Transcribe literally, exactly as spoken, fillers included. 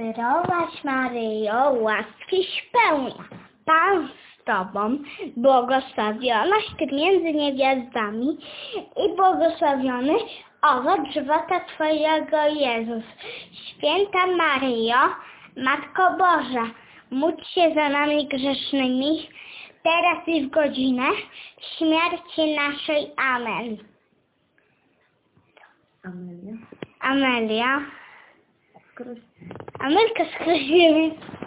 Zdrowaś Maryjo, łaskiś pełna, Pan z Tobą, błogosławionaś Ty między niewiastami i błogosławiony owoc żywota Twojego Jezus. Święta Maryjo, Matko Boża, módl się za nami grzesznymi, teraz i w godzinę śmierci naszej. Amen. Amelia. Amelia. Skoro Amelka z Krzyżyny.